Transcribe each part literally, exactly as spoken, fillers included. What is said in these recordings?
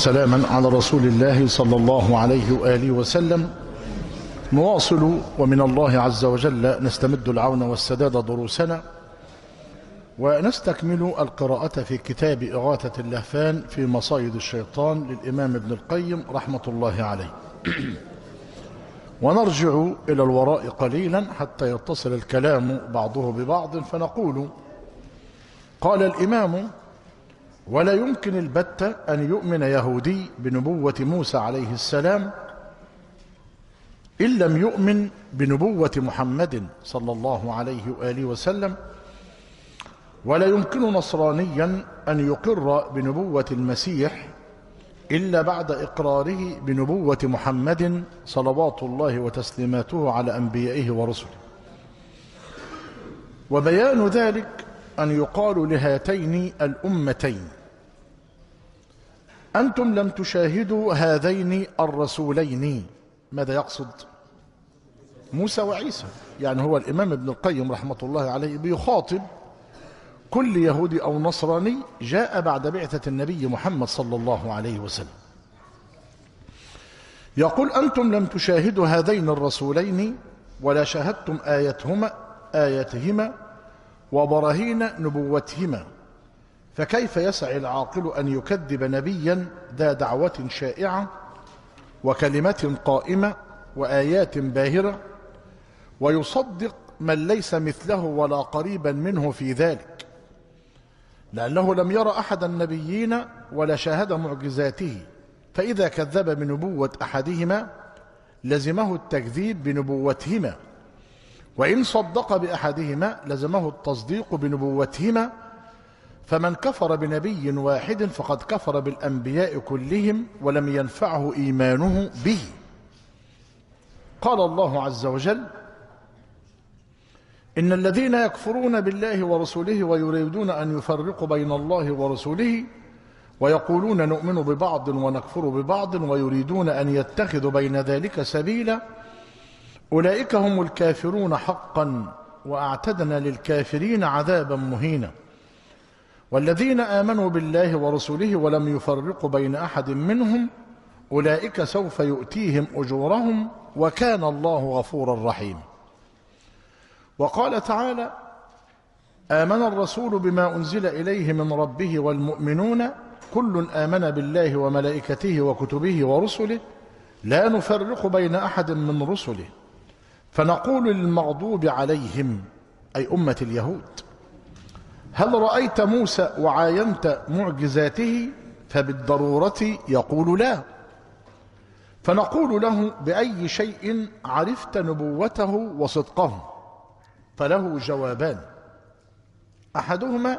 سلاما على رسول الله صلى الله عليه وآله وسلم. نواصل ومن الله عز وجل نستمد العون والسداد دروسنا، ونستكمل القراءة في كتاب إغاثة اللهفان في مصايد الشيطان للإمام ابن القيم رحمة الله عليه. ونرجع إلى الوراء قليلا حتى يتصل الكلام بعضه ببعض، فنقول: قال الإمام: ولا يمكن البتة أن يؤمن يهودي بنبوة موسى عليه السلام إن لم يؤمن بنبوة محمد صلى الله عليه وآله وسلم، ولا يمكن نصرانيا أن يقر بنبوة المسيح إلا بعد إقراره بنبوة محمد صلوات الله وتسليماته على أنبيائه ورسله. وبيان ذلك أن يقال لهاتين الأمتين: أنتم لم تشاهدوا هذين الرسولين. ماذا يقصد؟ موسى وعيسى. يعني هو الإمام ابن القيم رحمة الله عليه بيخاطب كل يهودي أو نصراني جاء بعد بعثة النبي محمد صلى الله عليه وسلم. يقول: أنتم لم تشاهدوا هذين الرسولين ولا شاهدتم آياتهما آياتهما وبراهين نبوتهما، فكيف يسعي العاقل أن يكذب نبيا ذا دعوة شائعة وكلمة قائمة وآيات باهرة، ويصدق من ليس مثله ولا قريبا منه في ذلك، لأنه لم يرى أحد النبيين ولا شاهد معجزاته، فإذا كذب بنبوة أحدهما لزمه التكذيب بنبوتهما، وإن صدق بأحدهما لزمه التصديق بنبوتهما، فمن كفر بنبي واحد فقد كفر بالأنبياء كلهم ولم ينفعه إيمانه به. قال الله عز وجل: إن الذين يكفرون بالله ورسوله ويريدون أن يفرقوا بين الله ورسوله ويقولون نؤمن ببعض ونكفر ببعض ويريدون أن يتخذوا بين ذلك سبيلا أولئك هم الكافرون حقا وأعتدنا للكافرين عذابا مهينا. والذين آمنوا بالله ورسوله ولم يفرقوا بين أحد منهم أولئك سوف يؤتيهم أجورهم وكان الله غفورا رحيما. وقال تعالى: آمن الرسول بما أنزل إليه من ربه والمؤمنون كل آمن بالله وملائكته وكتبه ورسله لا نفرق بين أحد من رسله فنقول للمغضوب عليهم أي أمة اليهود: هل رأيت موسى وعاينت معجزاته؟ فبالضرورة يقول لا، فنقول له: بأي شيء عرفت نبوته وصدقه؟ فله جوابان: أحدهما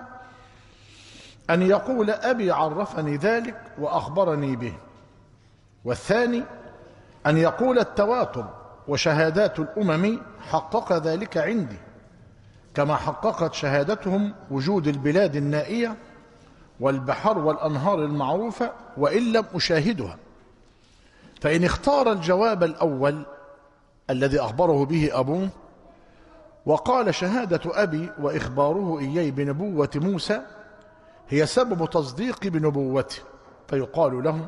أن يقول أبي عرفني ذلك وأخبرني به، والثاني أن يقول التواتر وشهادات الأمم حقق ذلك عندي، كما حققت شهادتهم وجود البلاد النائية والبحر والأنهار المعروفة وإن لم أشاهدها. فإن اختار الجواب الأول الذي أخبره به أبوه وقال شهادة أبي وإخباره إياه بنبوة موسى هي سبب تصديق بنبوته، فيقال له: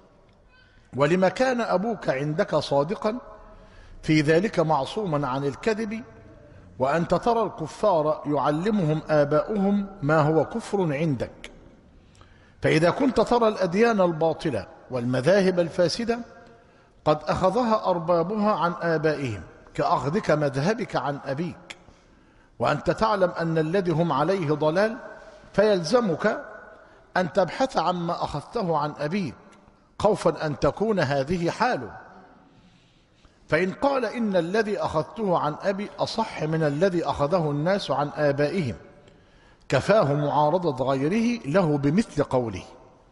ولما كان أبوك عندك صادقا في ذلك معصوما عن الكذب وأنت ترى الكفار يعلمهم آباؤهم ما هو كفر عندك؟ فإذا كنت ترى الأديان الباطلة والمذاهب الفاسدة قد أخذها أربابها عن آبائهم كأخذك مذهبك عن أبيك، وأنت تعلم أن الذي هم عليه ضلال، فيلزمك أن تبحث عما أخذته عن أبيك خوفا أن تكون هذه حاله. فإن قال إن الذي أخذته عن أبي أصح من الذي أخذه الناس عن آبائهم كفاه معارضة غيره له بمثل قوله.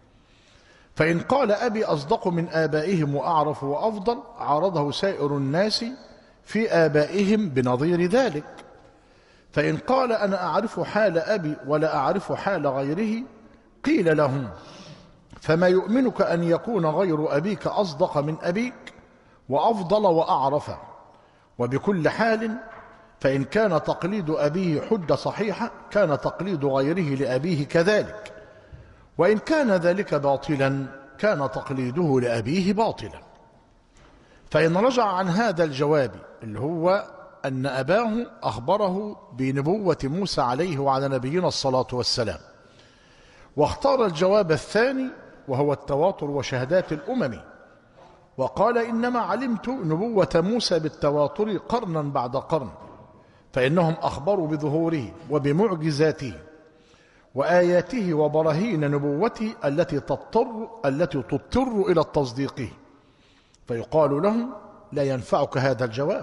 فإن قال أبي أصدق من آبائهم وأعرف وأفضل عارضه سائر الناس في آبائهم بنظير ذلك. فإن قال أنا أعرف حال أبي ولا أعرف حال غيره قيل لهم: فما يؤمنك أن يكون غير أبيك أصدق من أبيك وأفضل وأعرف؟ وبكل حال فإن كان تقليد أبيه حجة صحيحة كان تقليد غيره لأبيه كذلك، وإن كان ذلك باطلا كان تقليده لأبيه باطلا. فإن رجع عن هذا الجواب اللي هو أن أباه أخبره بنبوة موسى عليه وعلى نبينا الصلاة والسلام، واختار الجواب الثاني وهو التواتر وشهادات الأمم، وقال إنما علمت نبوة موسى بالتواتر قرنا بعد قرن، فإنهم أخبروا بظهوره وبمعجزاته وآياته وبراهين نبوته التي تضطر التي تضطر إلى التصديق. فيقال لهم لا ينفعك هذا الجواب،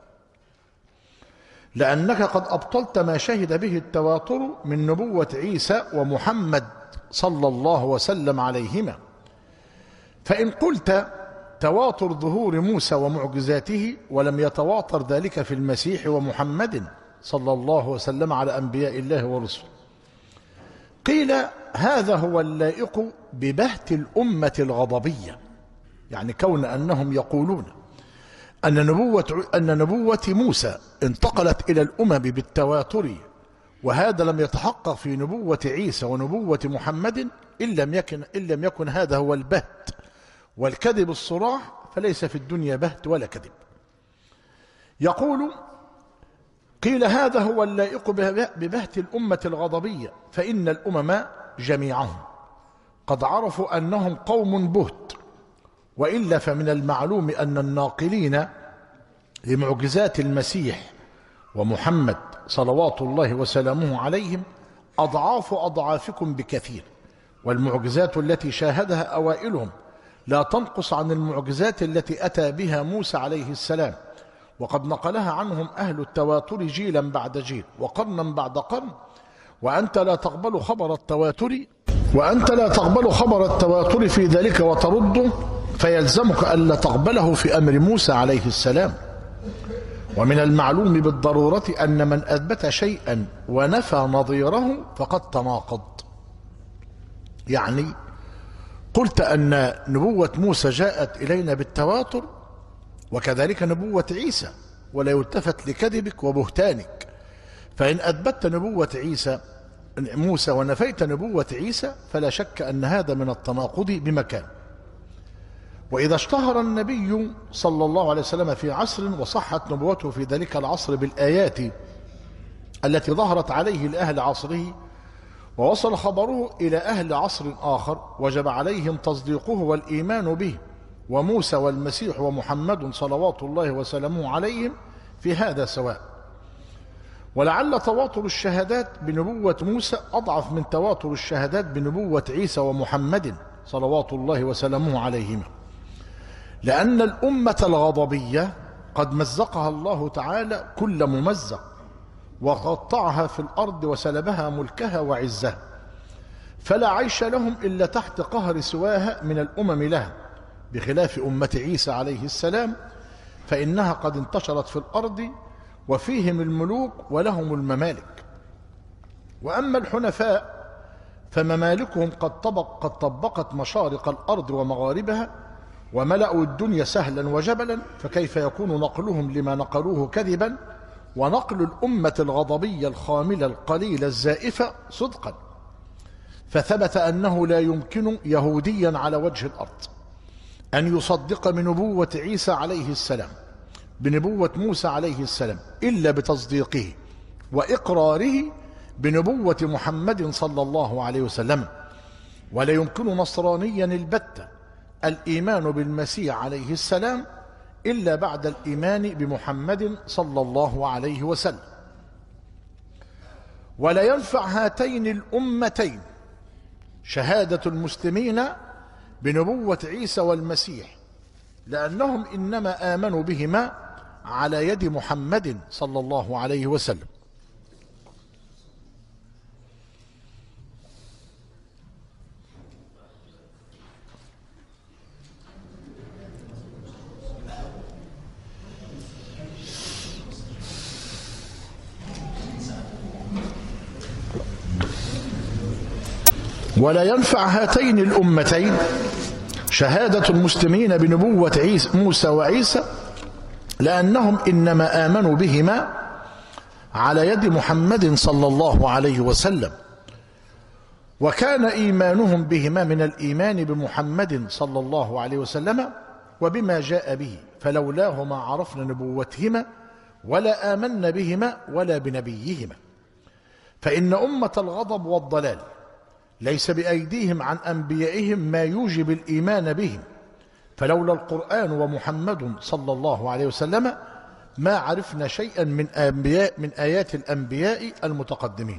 لأنك قد أبطلت ما شهد به التواتر من نبوة عيسى ومحمد صلى الله وسلم عليهما. فإن قلت تواتر ظهور موسى ومعجزاته ولم يتواتر ذلك في المسيح ومحمد صلى الله وسلم على أنبياء الله ورسله، قيل هذا هو اللائق ببهت الأمة الغضبية، يعني كون أنهم يقولون أن نبوة, أن نبوة موسى انتقلت إلى الأمم بالتواتر، وهذا لم يتحقق في نبوة عيسى ونبوة محمد، إن لم يكن, إن لم يكن هذا هو البهت والكذب الصراح، فليس في الدنيا بهت ولا كذب. يقول قيل هذا هو اللائق ببهت الأمة الغضبية، فإن الأمم جميعهم قد عرفوا أنهم قوم بهت، وإلا فمن المعلوم أن الناقلين لمعجزات المسيح ومحمد صلوات الله وسلامه عليهم أضعاف أضعافكم بكثير، والمعجزات التي شاهدها أوائلهم لا تنقص عن المعجزات التي أتى بها موسى عليه السلام، وقد نقلها عنهم أهل التواتر جيلا بعد جيل وقرنا بعد قرن، وأنت لا تقبل خبر التواتر وأنت لا تقبل خبر التواتر في ذلك وترده، فيلزمك ألا تقبله في أمر موسى عليه السلام. ومن المعلوم بالضرورة أن من أثبت شيئا ونفى نظيره فقد تناقض. يعني قلت أن نبوة موسى جاءت إلينا بالتواتر، وكذلك نبوة عيسى، ولا يلتفت لكذبك وبهتانك. فإن أثبتت نبوة عيسى موسى ونفيت نبوة عيسى فلا شك أن هذا من التناقض بمكان. وإذا اشتهر النبي صلى الله عليه وسلم في عصر وصحت نبوته في ذلك العصر بالآيات التي ظهرت عليه لأهل عصره، ووصل خبره إلى أهل عصر آخر، وجب عليهم تصديقه والإيمان به، وموسى والمسيح ومحمد صلوات الله وسلامه عليهم في هذا سواء. ولعل تواتر الشهادات بنبوة موسى أضعف من تواتر الشهادات بنبوة عيسى ومحمد صلوات الله وسلامه عليهما، لأن الأمة الغضبية قد مزقها الله تعالى كل ممزق، وقطعها في الأرض وسلبها ملكها وعزها، فلا عيش لهم إلا تحت قهر سواها من الأمم لها، بخلاف أمة عيسى عليه السلام فإنها قد انتشرت في الأرض وفيهم الملوك ولهم الممالك. وأما الحنفاء فممالكهم قد طبق قد طبقت مشارق الأرض ومغاربها، وملأوا الدنيا سهلا وجبلا، فكيف يكون نقلهم لما نقلوه كذبا، ونقل الأمة الغضبية الخاملة القليلة الزائفة صدقا؟ فثبت أنه لا يمكن يهوديا على وجه الأرض أن يصدق بنبوة عيسى عليه السلام بنبوة موسى عليه السلام إلا بتصديقه وإقراره بنبوة محمد صلى الله عليه وسلم. ولا يمكن نصرانيا البتة الإيمان بالمسيح عليه السلام إلا بعد الإيمان بمحمد صلى الله عليه وسلم. ولا ينفع هاتين الأمتين شهادة المسلمين بنبوة عيسى والمسيح، لأنهم إنما آمنوا بهما على يد محمد صلى الله عليه وسلم. ولا ينفع هاتين الأمتين شهادة المسلمين بنبوة عيسى موسى وعيسى، لأنهم إنما آمنوا بهما على يد محمد صلى الله عليه وسلم. وكان إيمانهم بهما من الإيمان بمحمد صلى الله عليه وسلم وبما جاء به، فلولاهما عرفنا نبوتهما ولا آمنا بهما ولا بنبيهما. فإن أمة الغضب والضلال ليس بأيديهم عن أنبيائهم ما يوجب الإيمان بهم، فلولا القرآن ومحمد صلى الله عليه وسلم ما عرفنا شيئا من أنبياء من آيات الأنبياء المتقدمين.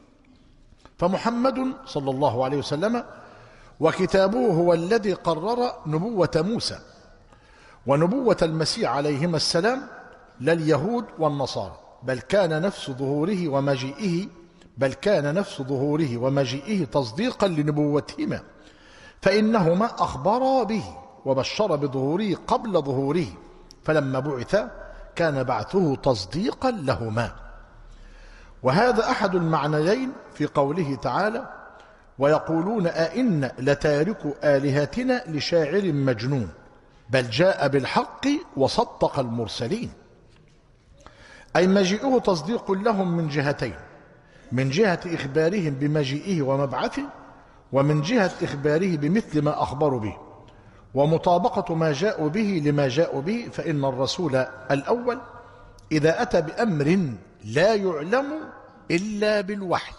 فمحمد صلى الله عليه وسلم وكتابه هو الذي قرر نبوة موسى ونبوة المسيح عليهما السلام، لا اليهود والنصارى، بل كان نفس ظهوره ومجيئه بل كان نفس ظهوره ومجيئه تصديقا لنبوتهما، فإنهما أخبرا به وبشر بظهوره قبل ظهوره، فلما بعث كان بعثه تصديقا لهما. وهذا أحد المعنيين في قوله تعالى: ويقولون أئنا لتاركو آلهتنا لشاعر مجنون بل جاء بالحق وصدق المرسلين، أي مجيئه تصديق لهم من جهتين: من جهة إخبارهم بمجيئه ومبعثه، ومن جهة إخباره بمثل ما أخبروا به، ومطابقة ما جاءوا به لما جاءوا به. فإن الرسول الأول إذا أتى بأمر لا يعلم إلا بالوحي،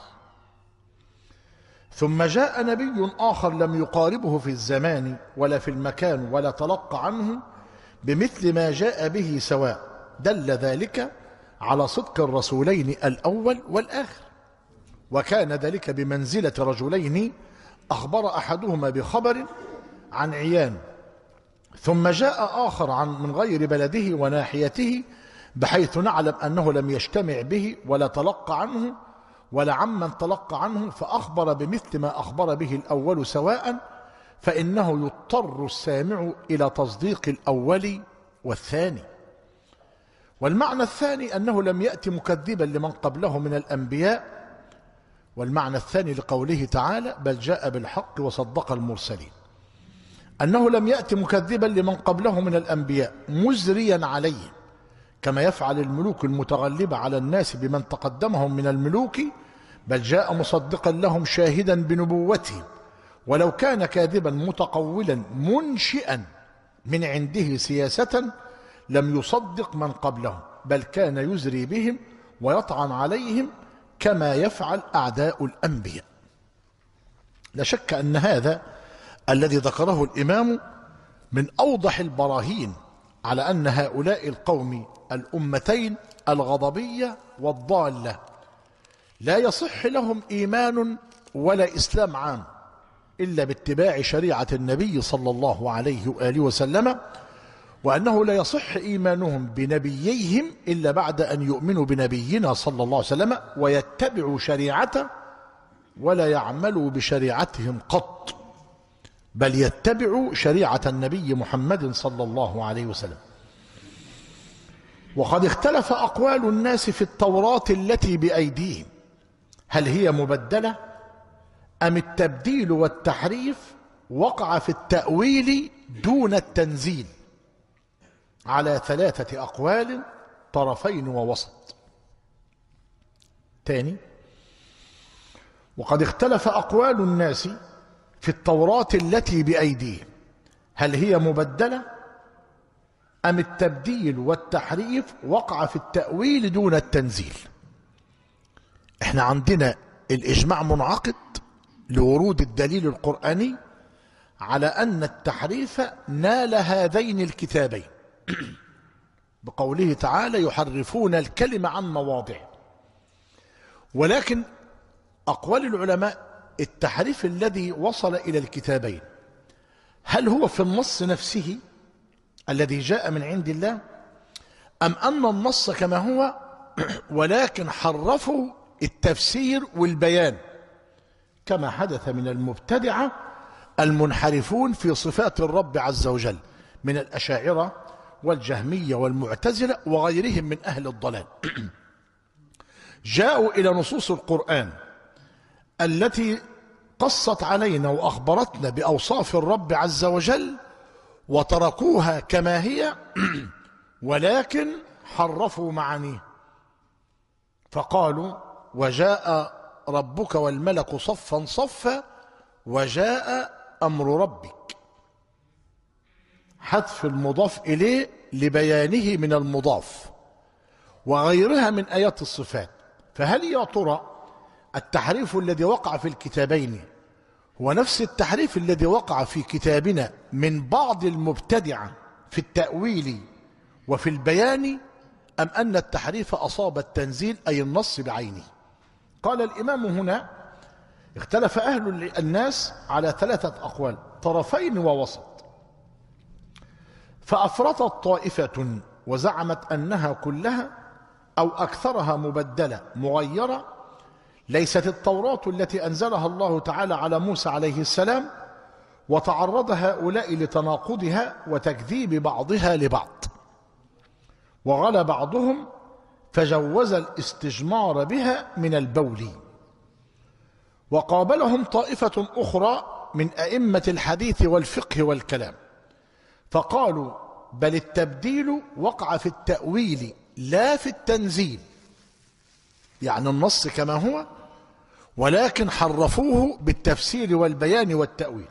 ثم جاء نبي آخر لم يقاربه في الزمان ولا في المكان ولا تلقى عنه بمثل ما جاء به سواء، دل ذلك على صدق الرسولين الأول والآخر. وكان ذلك بمنزلة رجلين أخبر أحدهما بخبر عن عيان، ثم جاء آخر عن من غير بلده وناحيته، بحيث نعلم أنه لم يجتمع به ولا تلقى عنه ولا عمن تلقى عنه، فأخبر بمثل ما أخبر به الأول سواء، فإنه يضطر السامع إلى تصديق الأول والثاني. والمعنى الثاني أنه لم يأتي مكذبا لمن قبله من الأنبياء. والمعنى الثاني لقوله تعالى: بل جاء بالحق وصدق المرسلين، أنه لم يأتي مكذبا لمن قبله من الأنبياء مزريا عليه كما يفعل الملوك المتغلبة على الناس بمن تقدمهم من الملوك، بل جاء مصدقا لهم شاهدا بنبوته، ولو كان كاذبا متقولا منشئا من عنده سياسة لم يصدق من قبلهم، بل كان يزري بهم ويطعن عليهم كما يفعل أعداء الأنبياء. لا شك أن هذا الذي ذكره الإمام من أوضح البراهين على أن هؤلاء القوم الأمتين الغضبية والضالة لا يصح لهم إيمان ولا إسلام عام إلا باتباع شريعة النبي صلى الله عليه وآله وسلم، وأنه لا يصح إيمانهم بنبييهم إلا بعد أن يؤمنوا بنبينا صلى الله عليه وسلم ويتبعوا شريعته، ولا يعملوا بشريعتهم قط، بل يتبعوا شريعة النبي محمد صلى الله عليه وسلم. وقد اختلف أقوال الناس في التوراة التي بأيديهم، هل هي مبدلة أم التبديل والتحريف وقع في التأويل دون التنزيل، على ثلاثة أقوال طرفين ووسط. تاني: وقد اختلف أقوال الناس في التوراة التي بأيديهم، هل هي مبدلة أم التبديل والتحريف وقع في التأويل دون التنزيل. احنا عندنا الإجماع منعقد لورود الدليل القرآني على أن التحريف نال هذين الكتابين بقوله تعالى: يحرفون الكلمة عن مواضعه. ولكن أقوال العلماء التحريف الذي وصل إلى الكتابين هل هو في النص نفسه الذي جاء من عند الله، أم أن النص كما هو ولكن حرفوا التفسير والبيان كما حدث من المبتدعة المنحرفون في صفات الرب عز وجل من الأشاعرة والجهمية والمعتزلة وغيرهم من أهل الضلال. جاءوا إلى نصوص القرآن التي قصت علينا وأخبرتنا بأوصاف الرب عز وجل وتركوها كما هي ولكن حرفوا معانيه، فقالوا: وجاء ربك والملك صفا صفا وجاء أمر ربك. حذف المضاف إليه لبيانه من المضاف، وغيرها من آيات الصفات. فهل يا ترى التحريف الذي وقع في الكتابين هو نفس التحريف الذي وقع في كتابنا من بعض المبتدعة في التأويل وفي البيان، أم أن التحريف أصاب التنزيل أي النص بعينه؟ قال الإمام هنا: اختلف أهل الناس على ثلاثة أقوال، طرفين ووسط. فأفرطت طائفة وزعمت أنها كلها أو أكثرها مبدلة مغيرة، ليست التوراة التي أنزلها الله تعالى على موسى عليه السلام، وتعرض هؤلاء لتناقضها وتكذيب بعضها لبعض. وغلا بعضهم فجوز الاستجمار بها من البول. وقابلهم طائفة أخرى من أئمة الحديث والفقه والكلام، فقالوا: بل التبديل وقع في التأويل لا في التنزيل، يعني النص كما هو، ولكن حرفوه بالتفسير والبيان والتأويل.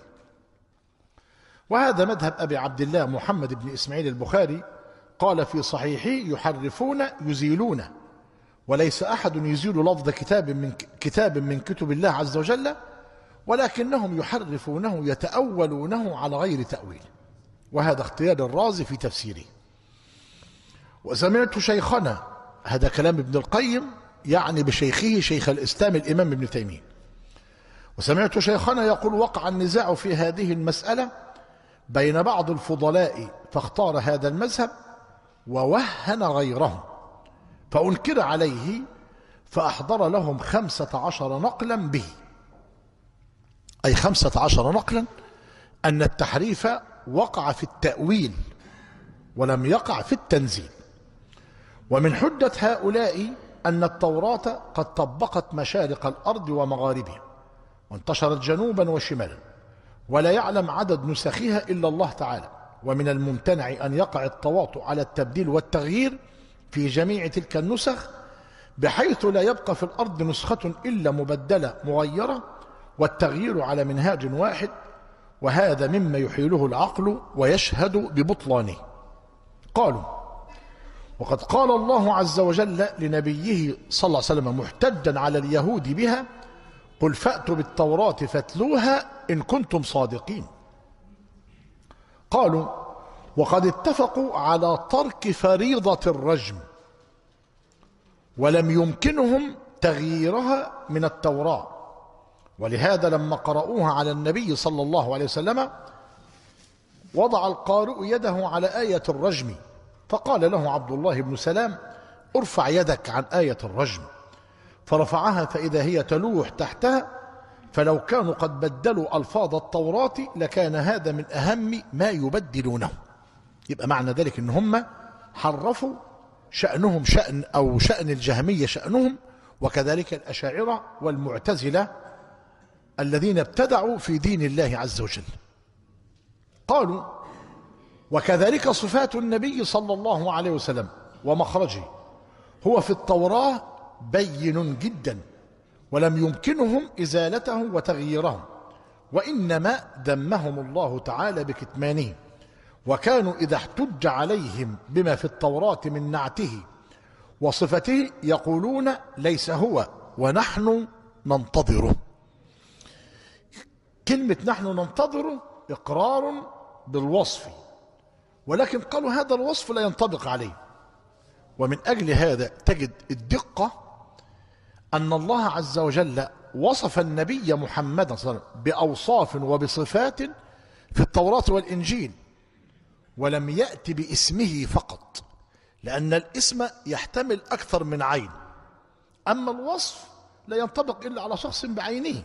وهذا مذهب أبي عبد الله محمد بن إسماعيل البخاري، قال في صحيحه: يحرفون يزيلون، وليس أحد يزيل لفظ كتاب من كتاب من كتب الله عز وجل، ولكنهم يحرفونه يتأولونه على غير تأويل. وهذا اختيار الرازي في تفسيره. وسمعت شيخنا، هذا كلام ابن القيم يعني بشيخه شيخ الإسلام الإمام ابن تيمية، وسمعت شيخنا يقول: وقع النزاع في هذه المسألة بين بعض الفضلاء فاختار هذا المذهب ووهن غيره، فأنكر عليه فأحضر لهم خمسة عشر نقلا به، أي خمسة عشر نقلا أن التحريف وقع في التأويل ولم يقع في التنزيل. ومن حجة هؤلاء أن التوراة قد طبقت مشارق الأرض ومغاربها، وانتشرت جنوبا وشمالا، ولا يعلم عدد نسخها إلا الله تعالى. ومن الممتنع أن يقع التواطؤ على التبديل والتغيير في جميع تلك النسخ، بحيث لا يبقى في الأرض نسخة إلا مبدلة مغيرة، والتغيير على منهاج واحد، وهذا مما يحيله العقل ويشهد ببطلانه. قالوا: وقد قال الله عز وجل لنبيه صلى الله عليه وسلم محتجا على اليهود بها: قل فأتوا بالتوراة فاتلوها إن كنتم صادقين. قالوا: وقد اتفقوا على ترك فريضة الرجم، ولم يمكنهم تغييرها من التوراة، ولهذا لما قرأوها على النبي صلى الله عليه وسلم وضع القارئ يده على آية الرجم، فقال له عبد الله بن سلام: ارفع يدك عن آية الرجم، فرفعها فإذا هي تلوح تحتها، فلو كانوا قد بدلوا ألفاظ التوراة لكان هذا من أهم ما يبدلونه. يبقى معنى ذلك إن هم حرفوا، شأنهم شأن أو شأن الجهمية شأنهم، وكذلك الأشاعرة والمعتزلة الذين ابتدعوا في دين الله عز وجل. قالوا: وكذلك صفات النبي صلى الله عليه وسلم ومخرجه هو في التوراة بين جدا، ولم يمكنهم إزالته وتغييره، وإنما ذمهم الله تعالى بكتمانه. وكانوا إذا احتج عليهم بما في التوراة من نعته وصفته يقولون: ليس هو ونحن ننتظره. كلمة نحن ننتظره إقرار بالوصف، ولكن قالوا هذا الوصف لا ينطبق عليه. ومن أجل هذا تجد الدقة أن الله عز وجل وصف النبي محمد صلى الله عليه وسلم بأوصاف وبصفات في التوراة والإنجيل، ولم يأتي باسمه فقط، لأن الاسم يحتمل أكثر من عين، أما الوصف لا ينطبق إلا على شخص بعينه.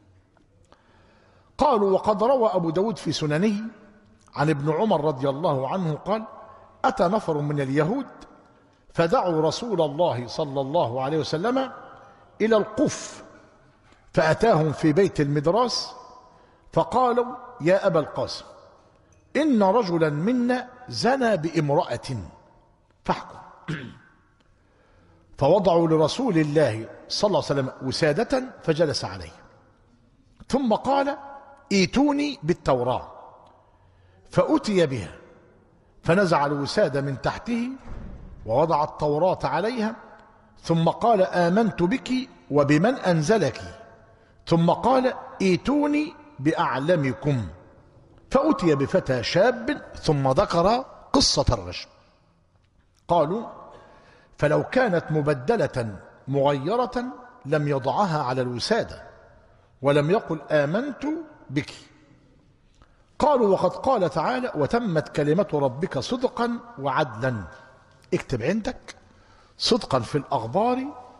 قالوا: وقد روى أبو داود في سننه عن ابن عمر رضي الله عنه قال: أتى نفر من اليهود فدعوا رسول الله صلى الله عليه وسلم إلى القف، فأتاهم في بيت المدراس فقالوا: يا أبا القاسم، إن رجلا منا زنى بامرأة فاحكم. فوضعوا لرسول الله صلى الله عليه وسلم وسادة فجلس عليه، ثم قال ائتوني بالتوراة، فأتي بها، فنزع الوسادة من تحته ووضع التوراة عليها، ثم قال آمنت بك وبمن أنزلك، ثم قال ائتوني بأعلمكم، فأتي بفتى شاب، ثم ذكر قصة الرجم. قالوا فلو كانت مبدلة مغيرة لم يضعها على الوسادة ولم يقل آمنت بك. قالوا وقد قال تعالى وتمت كلمة ربك صدقا وعدلا. اكتب عندك صدقا في الأخبار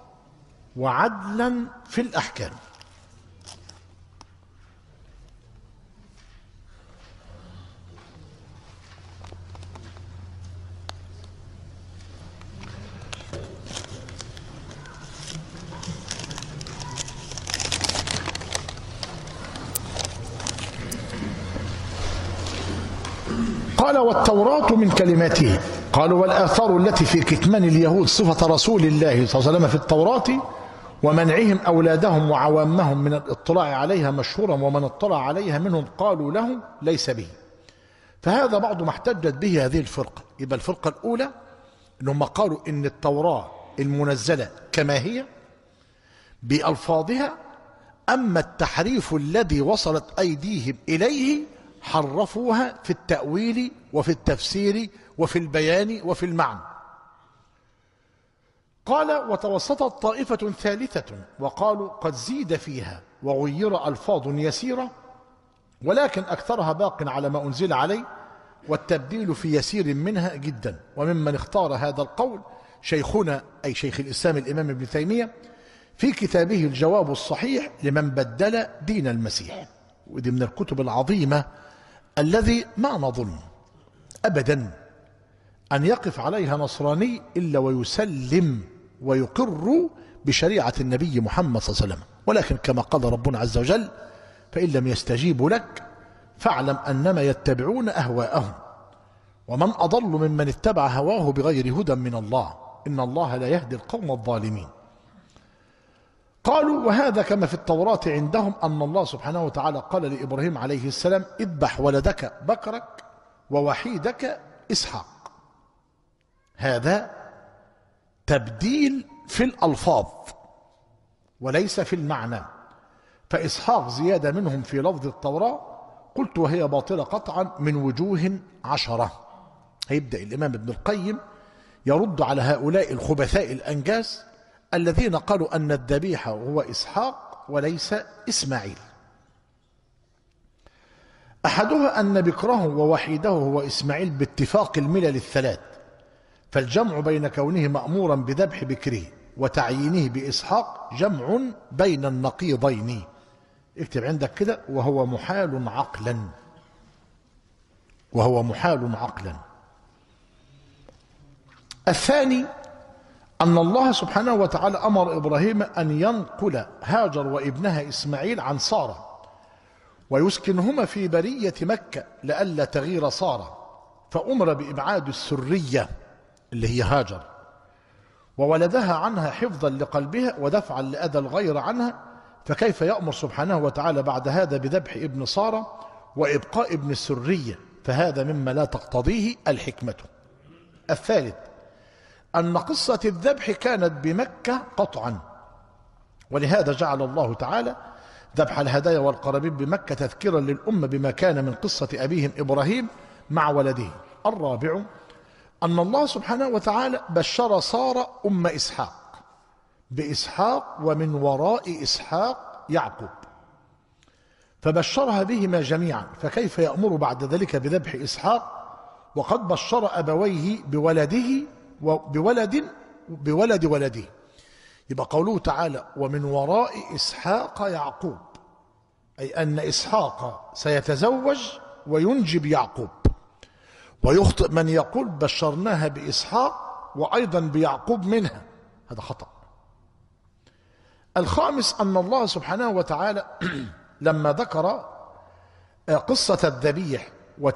وعدلا في الأحكام. قال والتوراة من كلماته. قالوا والآثار التي في كتمان اليهود صفة رسول الله صلى الله عليه وسلم في التوراة ومنعهم أولادهم وعوامهم من الاطلاع عليها مشهورا، ومن اطلع عليها منهم قالوا له ليس به. فهذا بعض ما احتجت به هذه الفرقة. يبقى الفرقة الأولى أنهم قالوا إن التوراة المنزلة كما هي بألفاظها، أما التحريف الذي وصلت أيديهم إليه حرفوها في التأويل وفي التفسير وفي البيان وفي المعنى. قال وتوسطت طائفة ثالثة وقالوا قد زيد فيها وغير ألفاظ يسيرة، ولكن أكثرها باق على ما أنزل عليه، والتبديل في يسير منها جدا. وممن اختار هذا القول شيخنا أي شيخ الإسلام الإمام ابن تيمية في كتابه الجواب الصحيح لمن بدل دين المسيح. ودي من الكتب العظيمة الذي ما نظن أبدا أن يقف عليها نصراني إلا ويسلم ويقر بشريعة النبي محمد صلى الله عليه وسلم. ولكن كما قال ربنا عز وجل فإن لم يستجيبوا لك فاعلم أنما يتبعون أهواءهم ومن أضل ممن اتبع هواه بغير هدى من الله إن الله لا يهدي القوم الظالمين. قالوا وهذا كما في التوراة عندهم أن الله سبحانه وتعالى قال لإبراهيم عليه السلام اذبح ولدك بكرك ووحيدك إسحاق. هذا تبديل في الألفاظ وليس في المعنى، فإسحاق زيادة منهم في لفظ التوراة. قلت وهي باطلة قطعا من وجوه عشرة. هيبدأ الإمام ابن القيم يرد على هؤلاء الخبثاء الأنجاس الذين قالوا أن الذبيح هو إسحاق وليس إسماعيل. أحدها أن بكره ووحيده هو إسماعيل باتفاق الملل الثلاث، فالجمع بين كونه مأمورا بذبح بكره وتعيينه بإسحاق جمع بين النقيضين. اكتب عندك كده وهو محال عقلا، وهو محال عقلا. الثاني أن الله سبحانه وتعالى أمر إبراهيم أن ينقل هاجر وابنها إسماعيل عن سارة ويسكنهما في برية مكة لئلا تغير سارة، فأمر بإبعاد السرية اللي هي هاجر وولدها عنها حفظا لقلبها ودفعا لأذى الغير عنها، فكيف يأمر سبحانه وتعالى بعد هذا بذبح ابن سارة وإبقاء ابن السرية؟ فهذا مما لا تقتضيه الحكمة. الثالث أن قصة الذبح كانت بمكة قطعا، ولهذا جعل الله تعالى ذبح الهدايا والقرابين بمكة تذكيرا للأمة بما كان من قصة أبيهم إبراهيم مع ولده. الرابع أن الله سبحانه وتعالى بشر سارة أم إسحاق بإسحاق ومن وراء إسحاق يعقوب، فبشرها بهما جميعا، فكيف يأمر بعد ذلك بذبح إسحاق وقد بشر أبويه بولده وبولد بولد ولده؟ يبقى قوله تعالى ومن وراء إسحاق يعقوب، أي أن إسحاق سيتزوج وينجب يعقوب. ويخطئ من يقول بشرناها بإسحاق وأيضا بيعقوب منها، هذا خطأ. الخامس أن الله سبحانه وتعالى لما ذكر قصة الذبيح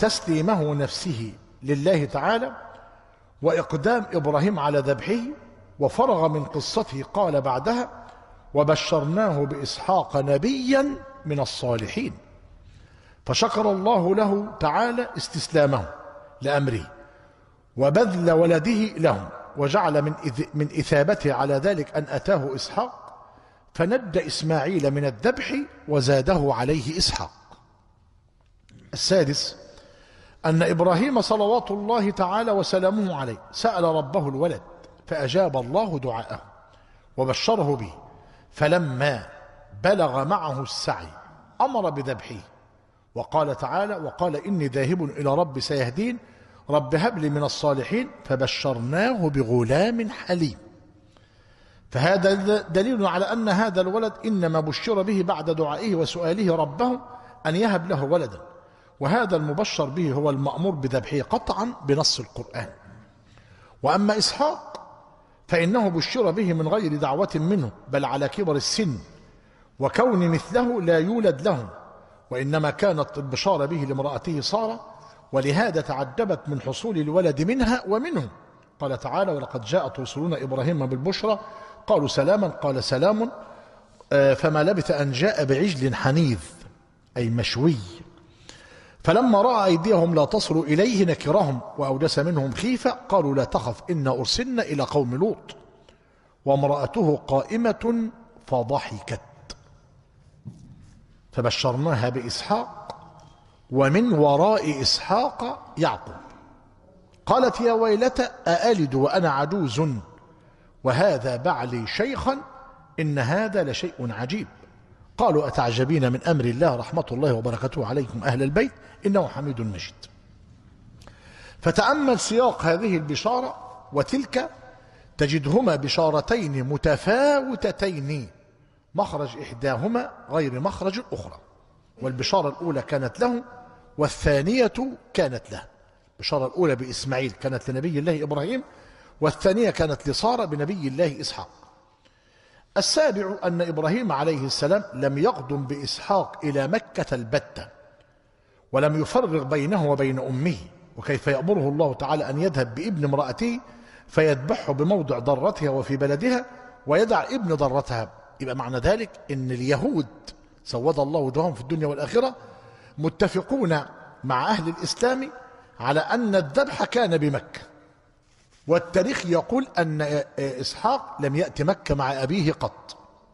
وتسليمه نفسه لله تعالى وإقدام إبراهيم على ذبحه، وفرغ من قصته قال بعدها: وبشرناه بإسحاق نبيا من الصالحين. فشكر الله له تعالى استسلامه لأمره وبذل ولده لهم، وجعل من من إثابته على ذلك أن أتاه إسحاق، فند إسماعيل من الذبح وزاده عليه إسحاق. السادس أن إبراهيم صلوات الله تعالى وسلامه عليه سأل ربه الولد، فأجاب الله دعاءه وبشره به، فلما بلغ معه السعي أمر بذبحه، وقال تعالى: وقال إني ذاهب إلى ربي سيهدين، رب هب لي من الصالحين، فبشرناه بغلام حليم. فهذا دليل على أن هذا الولد إنما بشر به بعد دعائه وسؤاله ربه أن يهب له ولدا، وهذا المبشر به هو المأمور بذبحه قطعا بنص القرآن. وأما إسحاق فإنه بشر به من غير دعوة منه، بل على كبر السن وكون مثله لا يولد له، وإنما كانت البشارة به لامرأته سارة، ولهذا تعجبت من حصول الولد منها ومنه. قال تعالى: ولقد جاءت رسلنا إبراهيم بالبشرى قالوا سلاما، قال سلام، فما لبث أن جاء بعجل حنيذ أي مشوي. فلما رأى أيديهم لا تصل إليه نكرهم وأوجس منهم خيفة، قالوا لا تخف إنا أرسلنا إلى قوم لوط، وامرأته قائمة فضحكت، فبشرناها بإسحاق ومن وراء إسحاق يعقوب. قالت: يا ويلتى أألد وأنا عجوز وهذا بعلي شيخا إن هذا لشيء عجيب. قالوا: أتعجبين من أمر الله رحمة الله وبركاته عليكم أهل البيت إنه حميد مجيد. فتأمل سياق هذه البشارة وتلك، تجدهما بشارتين متفاوتتين، مخرج إحداهما غير مخرج الأخرى. والبشارة الأولى كانت له والثانية كانت له. البشارة الأولى بإسماعيل كانت لنبي الله إبراهيم، والثانية كانت لسارة بنبي الله إسحاق. السابع أن إبراهيم عليه السلام لم يقدم بإسحاق إلى مكة البتة، ولم يفرق بينه وبين أمه، وكيف يأمره الله تعالى أن يذهب بابن امرأته فيذبحه بموضع ضرتها وفي بلدها ويدع ابن ضرتها. يبقى معنى ذلك أن اليهود سود الله وجههم في الدنيا والآخرة متفقون مع أهل الإسلام على أن الذبح كان بمكة، والتاريخ يقول أن إسحاق لم يأتي مكة مع أبيه قط.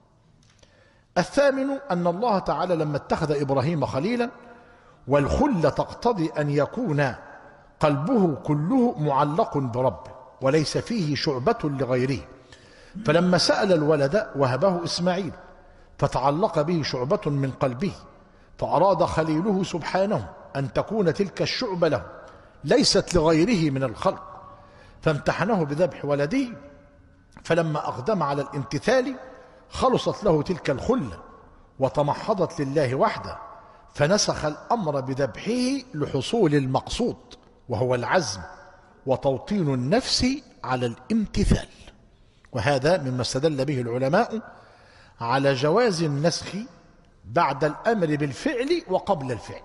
الثامن أن الله تعالى لما اتخذ إبراهيم خليلا، والخلة تقتضي أن يكون قلبه كله معلق بربه وليس فيه شعبة لغيره، فلما سأل الولد وهبه إسماعيل فتعلق به شعبة من قلبه، فأراد خليله سبحانه أن تكون تلك الشعبة له ليست لغيره من الخلق، فامتحنه بذبح ولده، فلما أقدم على الامتثال خلصت له تلك الخلة وتمحضت لله وحده، فنسخ الأمر بذبحه لحصول المقصود وهو العزم وتوطين النفس على الامتثال. وهذا مما استدل به العلماء على جواز النسخ بعد الأمر بالفعل وقبل الفعل.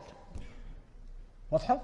واضحة؟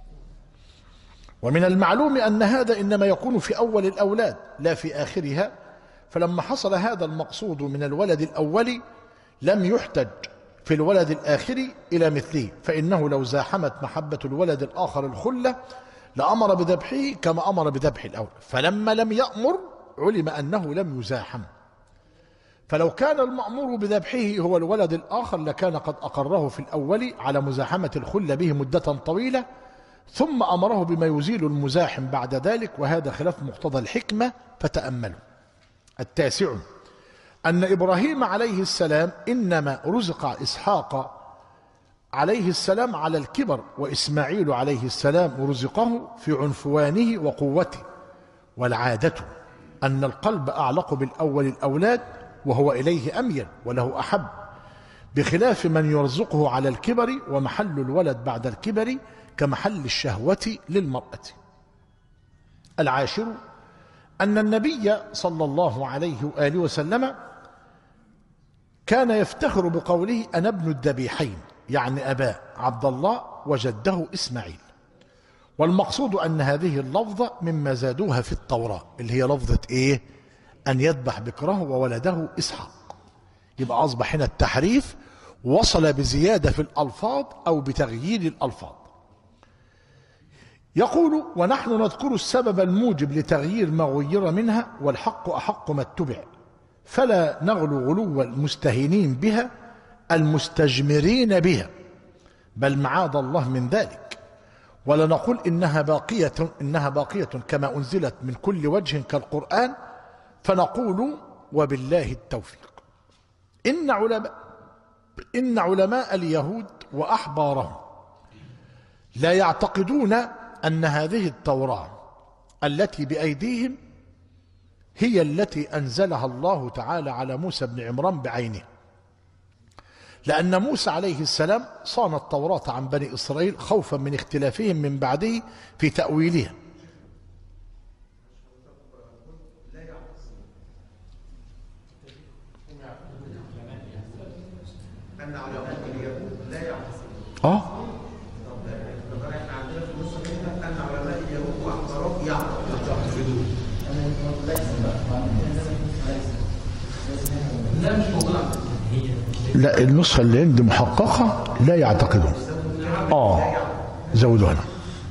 ومن المعلوم أن هذا إنما يكون في أول الأولاد لا في آخرها، فلما حصل هذا المقصود من الولد الأول لم يحتج في الولد الآخر إلى مثله، فإنه لو زاحمت محبة الولد الآخر الخلة لأمر بذبحه كما أمر بذبح الأول، فلما لم يأمر علم أنه لم يزاحم. فلو كان المأمور بذبحه هو الولد الآخر لكان قد أقره في الأول على مزاحمة الخلة به مدة طويلة، ثم أمره بما يزيل المزاحم بعد ذلك، وهذا خلاف مقتضى الحكمة، فتأملوا. التاسع أن إبراهيم عليه السلام إنما رزق إسحاق عليه السلام على الكبر، وإسماعيل عليه السلام رزقه في عنفوانه وقوته. والعادة أن القلب أعلق بالأول الأولاد وهو إليه أميل وله أحب، بخلاف من يرزقه على الكبر، ومحل الولد بعد الكبر كمحل الشهوة للمرأة. العاشر أن النبي صلى الله عليه وآله وسلم كان يفتخر بقوله أنا ابن الذبيحين، يعني أباه عبد الله وجده إسماعيل. والمقصود أن هذه اللفظة مما زادوها في التوراة اللي هي لفظة إيه؟ أن يذبح بكره وولده إسحاق. يبقى أصبح هنا التحريف وصل بزيادة في الألفاظ أو بتغيير الألفاظ. يقول: ونحن نذكر السبب الموجب لتغيير ما غير منها، والحق أحق ما اتبع، فلا نغلو غلو المستهينين بها المستجمرين بها، بل معاذ الله من ذلك، ولا نقول إنها باقية إنها باقية كما أنزلت من كل وجه كالقرآن، فنقول وبالله التوفيق. إن علماء إن علماء اليهود وأحبارهم لا يعتقدون أن هذه التوراة التي بأيديهم هي التي أنزلها الله تعالى على موسى بن عمران بعينه، لأن موسى عليه السلام صان التوراة عن بني إسرائيل خوفا من اختلافهم من بعده في تأويلها. اه لا، النسخة اللي عندي محققة لا يعتقدون. اه زودوا هنا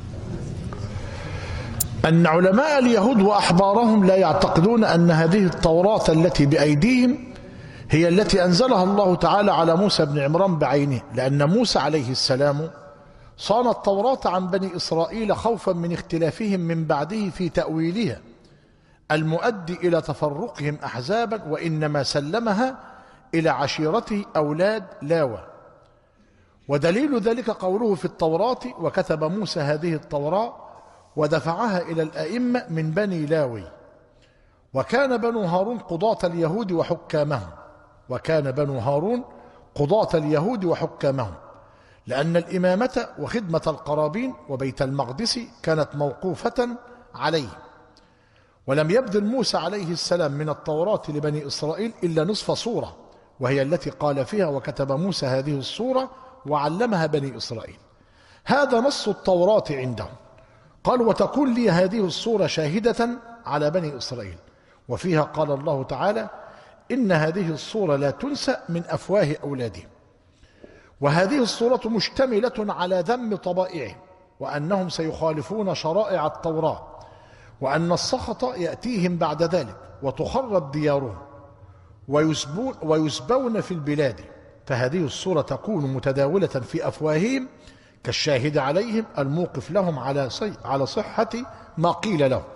أن علماء اليهود وأحبارهم لا يعتقدون أن هذه التوراة التي بأيديهم هي التي أنزلها الله تعالى على موسى بن عمران بعينه، لأن موسى عليه السلام صان التوراة عن بني إسرائيل خوفا من اختلافهم من بعده في تأويلها المؤدي إلى تفرقهم أحزابا، وإنما سلمها إلى عشيرته أولاد لاوى. ودليل ذلك قوله في التوراة: وكتب موسى هذه التوراة ودفعها إلى الأئمة من بني لاوي. وكان بنو هارون قضاة اليهود وحكامهم وكان بنو هارون قضاة اليهود وحكامهم لأن الإمامة وخدمة القرابين وبيت المقدس كانت موقوفة عليه. ولم يبذل موسى عليه السلام من التوراة لبني إسرائيل إلا نصف صورة، وهي التي قال فيها: وكتب موسى هذه الصورة وعلمها بني إسرائيل. هذا نص التوراة عندهم. قال: وتكون لي هذه الصورة شاهدة على بني إسرائيل. وفيها قال الله تعالى: إن هذه الصورة لا تنسى من أفواه أولادهم. وهذه الصورة مشتملة على ذم طبائعهم، وأنهم سيخالفون شرائع التوراة، وأن السخط يأتيهم بعد ذلك وتخرب ديارهم ويسبون, ويسبون في البلاد. فهذه الصورة تكون متداولة في أفواههم كالشاهد عليهم الموقف لهم على على صحة ما قيل لهم.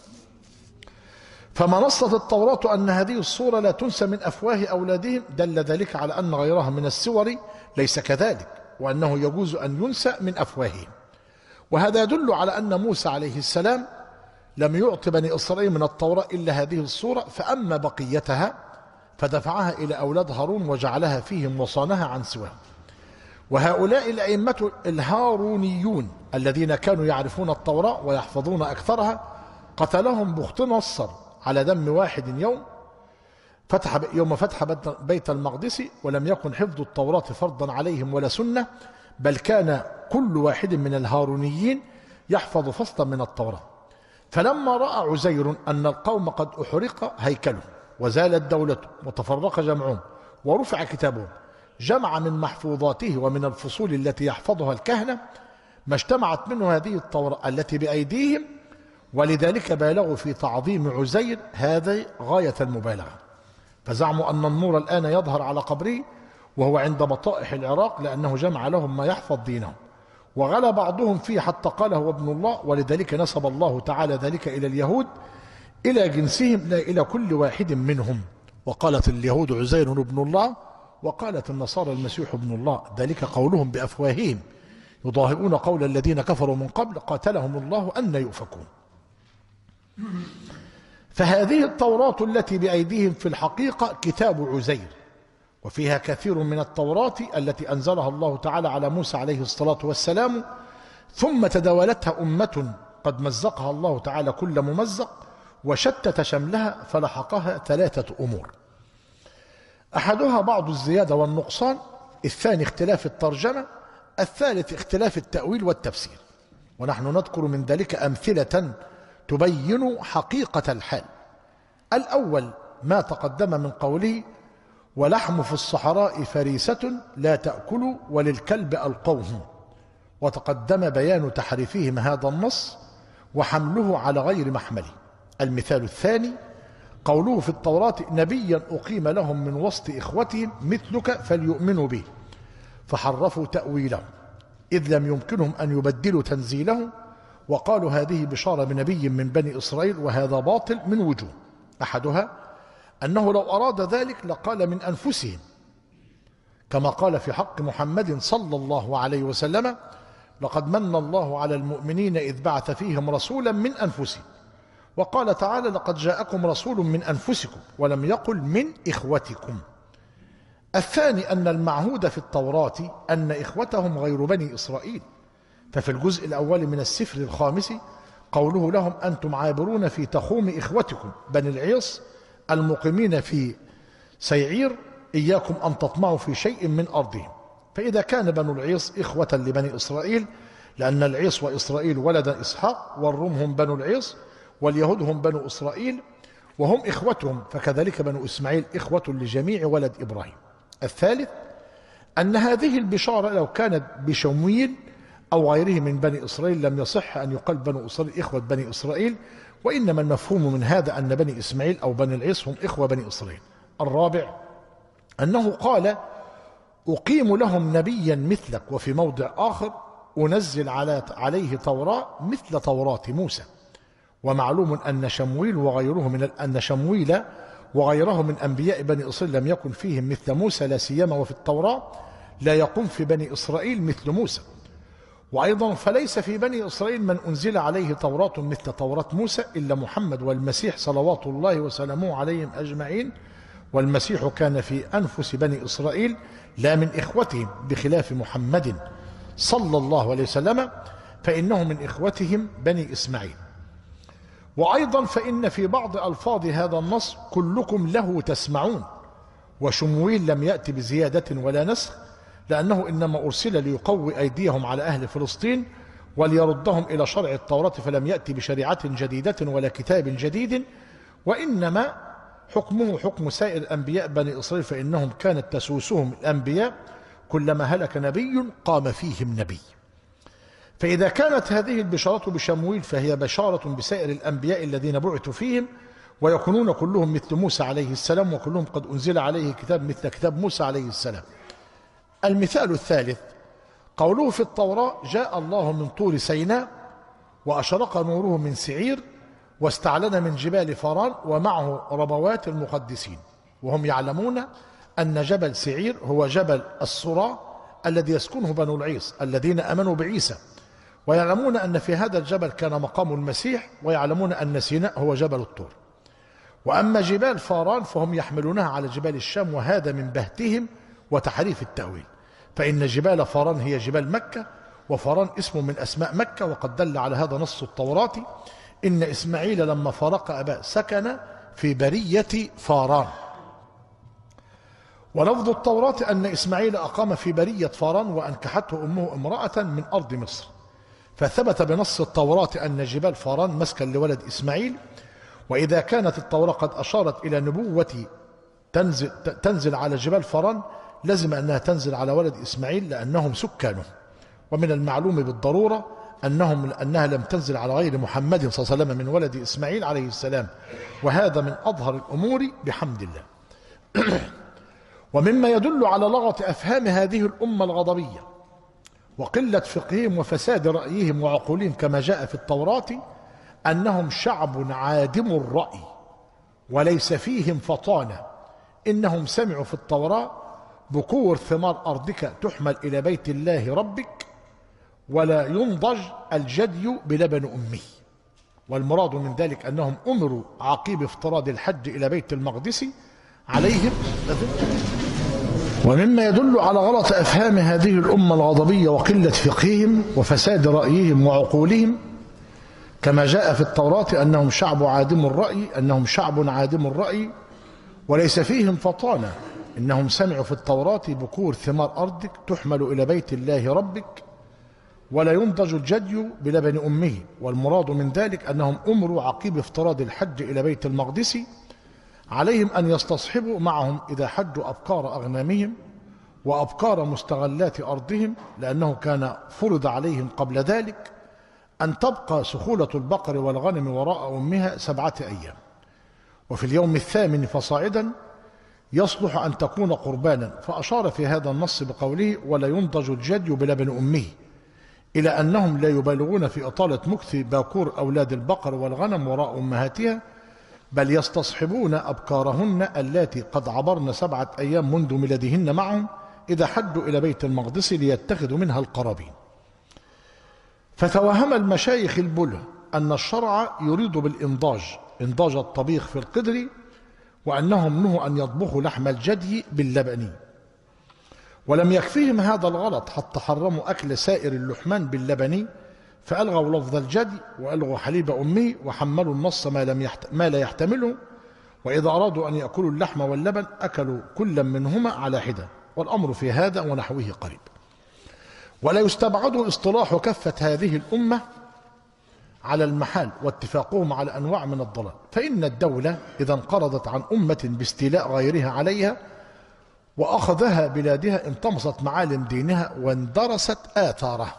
فما نصت التوراة أن هذه الصورة لا تنسى من أفواه أولادهم دل ذلك على أن غيرها من السور ليس كذلك، وأنه يجوز أن ينسى من أفواههم. وهذا يدل على أن موسى عليه السلام لم يعط بني إسرائيل من التوراة إلا هذه الصورة، فأما بقيتها فدفعها إلى أولاد هارون وجعلها فيهم وصانها عن سواهم. وهؤلاء الأئمة الهارونيون الذين كانوا يعرفون التوراة ويحفظون أكثرها قتلهم بخت نصر على دم واحد يوم فتح يوم فتح بيت المقدس، ولم يكن حفظ التوراة فرضا عليهم ولا سنة، بل كان كل واحد من الهارونيين يحفظ فصلا من التوراة. فلما رأى عزير أن القوم قد أحرق هيكله وزالت دولته وتفرق جمعهم ورفع كتابهم، جمع من محفوظاته ومن الفصول التي يحفظها الكهنة ما اجتمعت منه هذه التوراة التي بأيديهم، ولذلك بالغوا في تعظيم عزير هذه غاية المبالغة. فزعموا أن النور الآن يظهر على قبره وهو عند بطائح العراق، لأنه جمع لهم ما يحفظ دينهم. وغلا بعضهم فيه حتى قال هو ابن الله، ولذلك نسب الله تعالى ذلك إلى اليهود إلى جنسهم لا إلى كل واحد منهم. وقالت اليهود عزير ابن الله، وقالت النصارى المسيح ابن الله، ذلك قولهم بأفواههم يضاهئون قول الذين كفروا من قبل قاتلهم الله أن يؤفكون. فهذه التوراة التي بأيديهم في الحقيقة كتاب عزير، وفيها كثير من التوراة التي أنزلها الله تعالى على موسى عليه الصلاة والسلام، ثم تداولتها أمة قد مزقها الله تعالى كل ممزق وشتت شملها، فلحقها ثلاثة أمور: أحدها بعض الزيادة والنقصان، الثاني اختلاف الترجمة، الثالث اختلاف التأويل والتفسير. ونحن نذكر من ذلك أمثلة تبين حقيقة الحال. الأول ما تقدم من قوله ولحم في الصحراء فريسة لا تأكل وللكلب ألقوه، وتقدم بيان تحريفهم هذا النص وحمله على غير محمله. المثال الثاني قوله في التوراة نبيا أقيم لهم من وسط إخوتهم مثلك فليؤمنوا به، فحرفوا تأويله إذ لم يمكنهم أن يبدلوا تنزيله، وقالوا هذه بشارة بنبي من بني إسرائيل، وهذا باطل من وجوه. أحدها أنه لو أراد ذلك لقال من أنفسهم، كما قال في حق محمد صلى الله عليه وسلم لقد من الله على المؤمنين إذ بعث فيهم رسولا من أنفسهم، وقال تعالى لقد جاءكم رسول من أنفسكم، ولم يقل من إخوتكم. الثاني أن المعهود في التوراة أن إخوتهم غير بني إسرائيل، ففي الجزء الأول من السفر الخامس قوله لهم أنتم عابرون في تخوم إخوتكم بني العيص المقيمين في سيعير إياكم أن تطمعوا في شيء من أرضهم. فإذا كان بنو العيص إخوة لبني إسرائيل، لأن العيص وإسرائيل ولد إسحاق، والروم هم بنو العيص، واليهود هم بنو إسرائيل وهم إخوتهم، فكذلك بنو إسماعيل إخوة لجميع ولد إبراهيم. الثالث أن هذه البشارة لو كانت بشمويل أو غيره من بني إسرائيل لم يصح أن يقال بنو إسرائيل إخوة بني إسرائيل، وإنما المفهوم من هذا أن بني إسماعيل أو بني العيص هم إخوة بني إسرائيل. الرابع أنه قال أقيم لهم نبيا مثلك، وفي موضع آخر أنزل عليه توراة مثل توراة موسى. ومعلوم أن شمويل وغيره من أن شمويل وغيره من أنبياء بني إسرائيل لم يكن فيهم مثل موسى، لا سيما وفي التوراة لا يقوم في بني إسرائيل مثل موسى. وأيضا فليس في بني إسرائيل من أنزل عليه توراة مثل توراة موسى إلا محمد والمسيح صلوات الله وسلامه عليهم أجمعين، والمسيح كان في أنفس بني إسرائيل لا من إخوتهم، بخلاف محمد صلى الله عليه وسلم فإنه من إخوتهم بني إسماعيل. وأيضا فإن في بعض ألفاظ هذا النص كلكم له تسمعون، وشمويل لم يأتي بزيادة ولا نسخ، لأنه إنما أرسل ليقوي أيديهم على أهل فلسطين وليردهم إلى شرع التوراة، فلم يأتي بشريعة جديدة ولا كتاب جديد، وإنما حكمه حكم سائر الأنبياء بني إسرائيل، فإنهم كانت تسوسهم الأنبياء كلما هلك نبي قام فيهم نبي. فإذا كانت هذه البشارة بشمويل فهي بشارة بسائر الأنبياء الذين بعثوا فيهم، ويكونون كلهم مثل موسى عليه السلام، وكلهم قد أنزل عليه كتاب مثل كتاب موسى عليه السلام. المثال الثالث قوله في التوراة جاء الله من طور سيناء وأشرق نوره من سعير واستعلن من جبال فاران ومعه ربوات المقدسين، وهم يعلمون أن جبل سعير هو جبل الصراء الذي يسكنه بنو العيص الذين أمنوا بعيسى، ويعلمون أن في هذا الجبل كان مقام المسيح، ويعلمون أن سيناء هو جبل الطور. وأما جبال فاران فهم يحملونها على جبال الشام، وهذا من بهتهم وتحريف التأويل، فإن جبال فاران هي جبال مكة، وفاران اسم من أسماء مكة، وقد دل على هذا نص التوراة إن إسماعيل لما فارق أباه سكن في برية فاران. ولفظ التوراة أن إسماعيل أقام في برية فاران وأنكحته أمه امرأة من أرض مصر، فثبت بنص التوراة أن جبال فاران مسكن لولد إسماعيل. وإذا كانت التوراة قد أشارت إلى نبوة تنزل, تنزل على جبال فاران، لازم أنها تنزل على ولد إسماعيل لأنهم سكانه. ومن المعلوم بالضرورة أنهم أنها لم تنزل على غير محمد صلى الله عليه وسلم من ولد إسماعيل عليه السلام، وهذا من أظهر الأمور بحمد الله. ومما يدل على لغط أفهام هذه الأمة الغضبية وقلة فقههم وفساد رأيهم وعقولهم كما جاء في التوراة أنهم شعب عادم الرأي وليس فيهم فطانة، إنهم سمعوا في التوراة بكور ثمار أرضك تحمل إلى بيت الله ربك ولا ينضج الجدي بلبن أمه. والمراد من ذلك أنهم أمروا عقيب افتراض الحج إلى بيت المقدس عليهم. ومما يدل على غلط أفهام هذه الأمة الغضبية وقلة فقههم وفساد رأيهم وعقولهم كما جاء في التوراة أنهم شعب عادم الرأي أنهم شعب عادم الرأي وليس فيهم فطانة، إنهم سمعوا في التوراة بكور ثمار أرضك تحمل إلى بيت الله ربك ولا ينضج الجدي بلبن أمه. والمراد من ذلك أنهم أمروا عقيب افتراض الحج إلى بيت المقدس عليهم أن يستصحبوا معهم إذا حجوا أبكار أغنامهم وأبكار مستغلات أرضهم، لأنه كان فرض عليهم قبل ذلك أن تبقى سخولة البقر والغنم وراء أمها سبعة أيام، وفي اليوم الثامن فصاعدا يصلح أن تكون قربانا. فأشار في هذا النص بقوله: ولا ينضج الجدي بلبن أمه، إلى أنهم لا يبالغون في إطالة مكث باكور أولاد البقر والغنم وراء أمهاتها، بل يستصحبون أبكارهن اللاتي قد عبرن سبعة أيام منذ ميلادهن معهم إذا حجوا إلى بيت المقدس ليتخذوا منها القرابين. فتوهم المشايخ البله أن الشرع يريد بالإنضاج إنضاج الطبيخ في القدر، وأنهم نهوا أن يطبخوا لحم الجدي باللبن، ولم يكفيهم هذا الغلط حتى حرموا أكل سائر اللحمان باللبن، فألغوا لفظ الجدي وألغوا حليب أمه وحملوا النص ما, لم يحت... ما لا يحتمله، وإذا أرادوا أن يأكلوا اللحم واللبن أكلوا كلا منهما على حدة، والأمر في هذا ونحوه قريب. ولا يستبعد اصطلاح كافة هذه الأمة على المحال واتفاقهم على أنواع من الضلال، فإن الدولة إذا انقرضت عن أمة باستيلاء غيرها عليها وأخذها بلادها انطمست معالم دينها واندرست آثاره.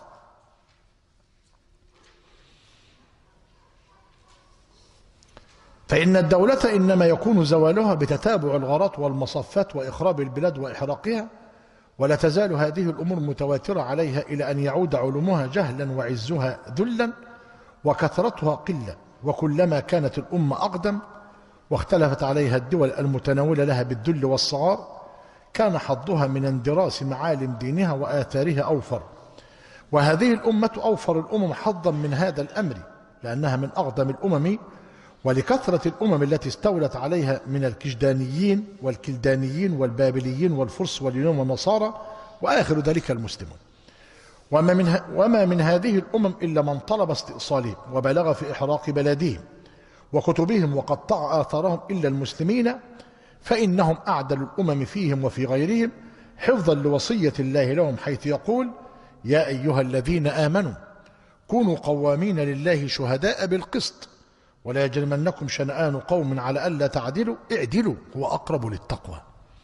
فإن الدولة إنما يكون زوالها بتتابع الغارات والمصفات وإخراب البلاد وإحراقها، ولا تزال هذه الأمور متواترة عليها إلى أن يعود علومها جهلا وعزها ذلا وكثرتها قلة. وكلما كانت الأمة أقدم واختلفت عليها الدول المتناولة لها بالذل والصغار، كان حظها من اندراس معالم دينها وآثارها أوفر. وهذه الأمة أوفر الأمم حظا من هذا الأمر، لأنها من أقدم الأمم، ولكثرة الأمم التي استولت عليها من الكجدانيين والكلدانيين والبابليين والفرس واليونان والنصارى وآخر ذلك المسلمون. وما من, وما من هذه الأمم إلا من طلب استئصالهم وبلغ في إحراق بلادهم وكتبهم وقطع آثارهم إلا المسلمين، فإنهم أعدل الأمم فيهم وفي غيرهم حفظا لوصية الله لهم، حيث يقول: يا أيها الذين آمنوا كونوا قوامين لله شهداء بالقسط ولا يجرمنكم شنآن قوم على ألا تعدلوا اعدلوا هو أقرب للتقوى.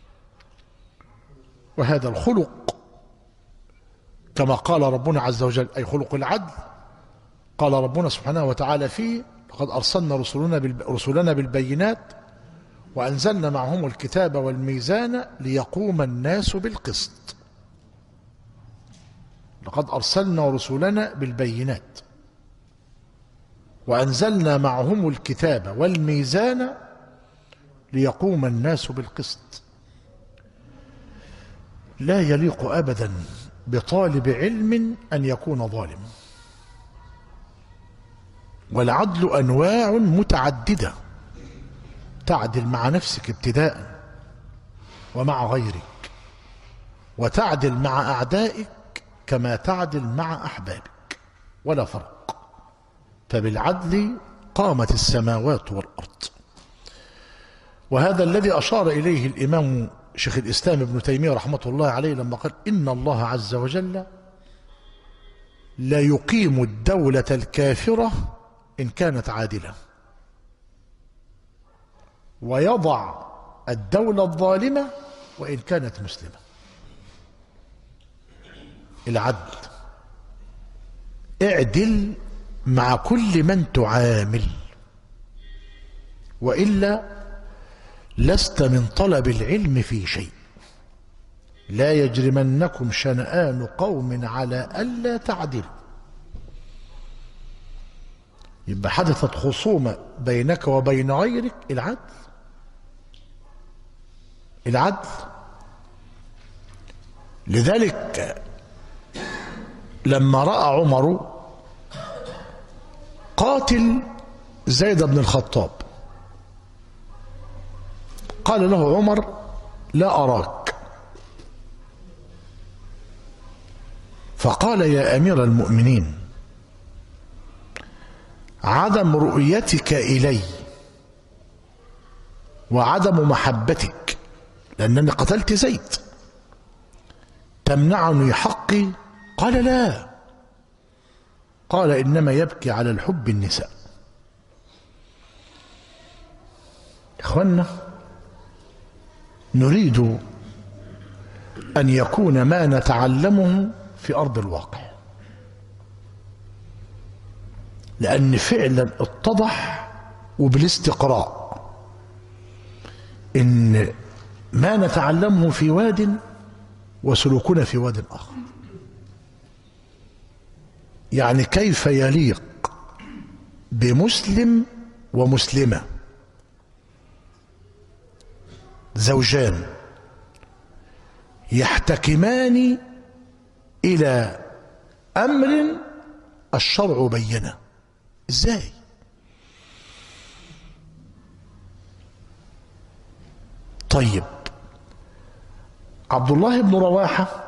وهذا الخلق كما قال ربنا عز وجل، أي خلق العدل، قال ربنا سبحانه وتعالى فيه: لقد أرسلنا رسلنا بالبينات وأنزلنا معهم الكتاب والميزان ليقوم الناس بالقسط. لقد أرسلنا رسلنا بالبينات وأنزلنا معهم الكتاب والميزان ليقوم الناس بالقسط. لا يليق أبدا بطالب علم أن يكون ظالم، والعدل أنواع متعددة، تعدل مع نفسك ابتداء ومع غيرك، وتعدل مع أعدائك كما تعدل مع أحبابك، ولا فرق. فبالعدل قامت السماوات والأرض. وهذا الذي أشار إليه الإمام شيخ الإسلام ابن تيمية رحمة الله عليه لما قال: إن الله عز وجل لا يقيم الدولة الكافرة إن كانت عادلة، ويضع الدولة الظالمة وإن كانت مسلمة. العدل، اعدل مع كل من تعامل، وإلا لست من طلب العلم في شيء. لا يجرمنكم شنآن قوم على ألا تعدلوا. يبقى حدثت خصومة بينك وبين غيرك، العدل العدل لذلك لما رأى عمر قاتل زيد بن الخطاب قال له عمر: لا أراك. فقال: يا أمير المؤمنين، عدم رؤيتك إلي وعدم محبتك لأنني قتلت زيد تمنعني حقي؟ قال: لا. قال: إنما يبكي على الحب النساء. إخوانا، نريد أن يكون ما نتعلمه في أرض الواقع، لأن فعلا اتضح وبالاستقراء إن ما نتعلمه في واد وسلوكنا في واد آخر. يعني كيف يليق بمسلم ومسلمة زوجان يحتكمان إلى أمر الشرع بينه؟ إزاي؟ طيب، عبد الله بن رواحة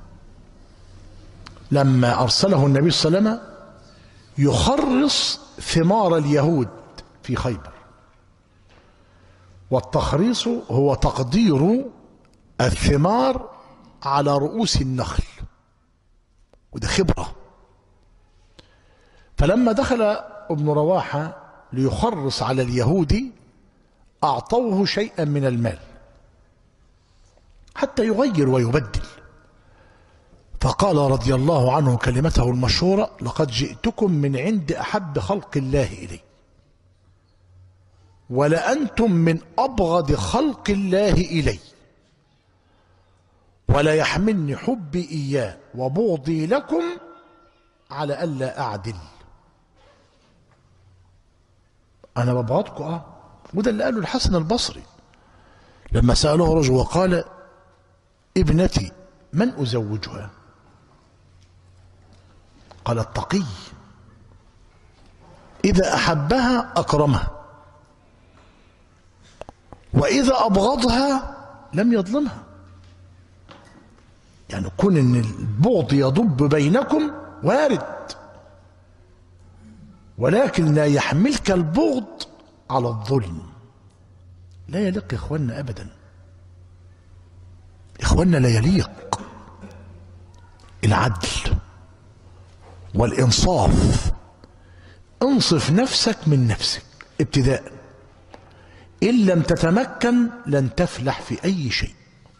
لما أرسله النبي صلى الله عليه وسلم يخرص ثمار اليهود في خيبر، والتخريص هو تقدير الثمار على رؤوس النخل، وده خبرة. فلما دخل ابن رواحة ليخرص على اليهود أعطوه شيئا من المال حتى يغير ويبدل، فقال رضي الله عنه كلمته المشهورة: لقد جئتكم من عند أحب خلق الله إلي، ولأنتم من أبغض خلق الله إلي، ولا يحملني حبي إياه وبغضي لكم على ألا أعدل. أنا ببغضكم أه وده اللي قاله الحسن البصري لما سأله رجل وقال: ابنتي من أزوجها؟ قال: التقي، إذا أحبها أكرمها، وإذا أبغضها لم يظلمها. يعني كون إن البغض يضب بينكم وارد، ولكن لا يحملك البغض على الظلم. لا يليق يا إخواننا أبدا، إخواننا لا يليق. العدل والإنصاف، انصف نفسك من نفسك ابتداء، إن لم تتمكن لن تفلح في أي شيء.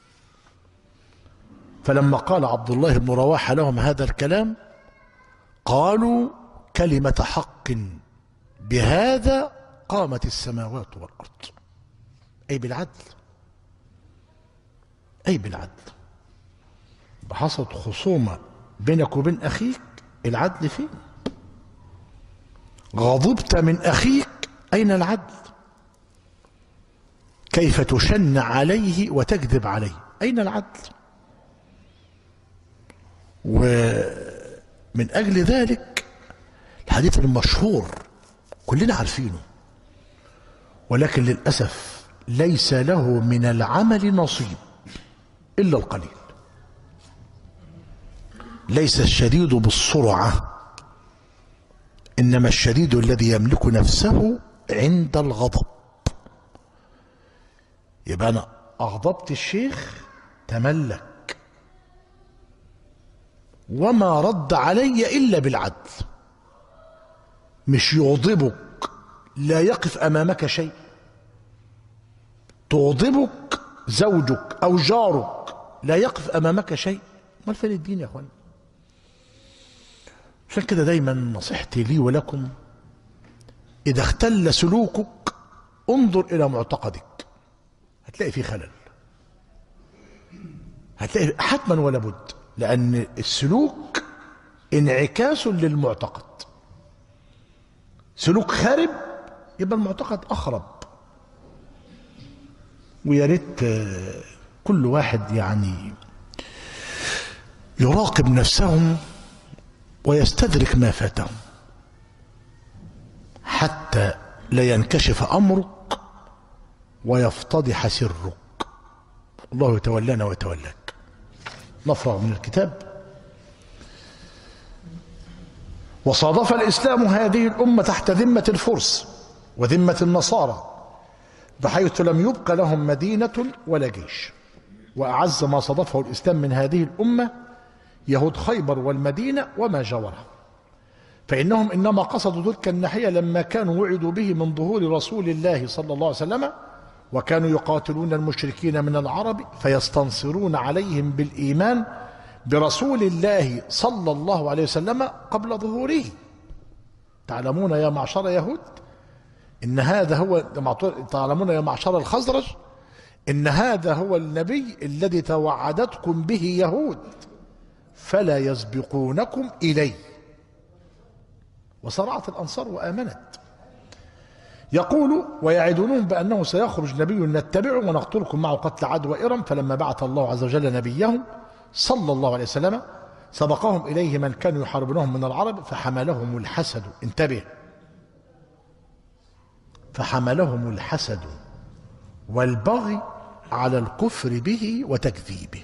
فلما قال عبد الله بن رواحة لهم هذا الكلام قالوا: كلمة حق، بهذا قامت السماوات والأرض. أي بالعدل، أي بالعدل. حصلت خصومة بينك وبين أخيك، العدل فين؟ غضبت من أخيك، أين العدل؟ كيف تشن عليه وتكذب عليه، أين العدل؟ ومن أجل ذلك الحديث المشهور كلنا عارفينه، ولكن للأسف ليس له من العمل نصيب إلا القليل. ليس الشديد بالسرعة، إنما الشديد الذي يملك نفسه عند الغضب. يبقى أنا أغضبت الشيخ تملك، وما رد علي إلا بالعدل. مش يغضبك لا يقف أمامك شيء، تغضبك زوجك أو جارك لا يقف أمامك شيء، ما الفرق الدين يا أخوان؟ عشان كده دايما نصيحتي لي ولكم: إذا اختل سلوكك انظر إلى معتقدك، هتلاقي فيه خلل، هتلاقي حتما ولا بد، لأن السلوك انعكاس للمعتقد. سلوك خارب يبقى المعتقد أخرب. ويا ريت كل واحد يعني يراقب نفسه ويستدرك ما فاته حتى لا ينكشف أمرك ويفتضح سرك. الله يتولانا ويتولاك. نفرغ من الكتاب. وصادف الإسلام هذه الأمة تحت ذمة الفرس وذمة النصارى، بحيث لم يبق لهم مدينة ولا جيش. وأعز ما صادفه الإسلام من هذه الأمة يهود خيبر والمدينة وما جاورها، فإنهم إنما قصدوا تلك الناحية لما كانوا وعدوا به من ظهور رسول الله صلى الله عليه وسلم وكانوا يقاتلون المشركين من العرب فيستنصرون عليهم بالإيمان برسول الله صلى الله عليه وسلم قبل ظهوره. تعلمون يا معشر يهود إن هذا هو تعلمون يا معشر الخزرج إن هذا هو النبي الذي توعدتكم به يهود فلا يسبقونكم إليه. وصرعت الأنصار وآمنت. يقول ويعدونهم بأنه سيخرج نبي نتبعه ونقتلكم معه قتل عاد وإرم. فلما بعث الله عز وجل نبيه صلى الله عليه وسلم سبقهم إليه من كانوا يحاربونهم من العرب فحملهم الحسد. انتبه، فحملهم الحسد والبغي على الكفر به وتكذيبه.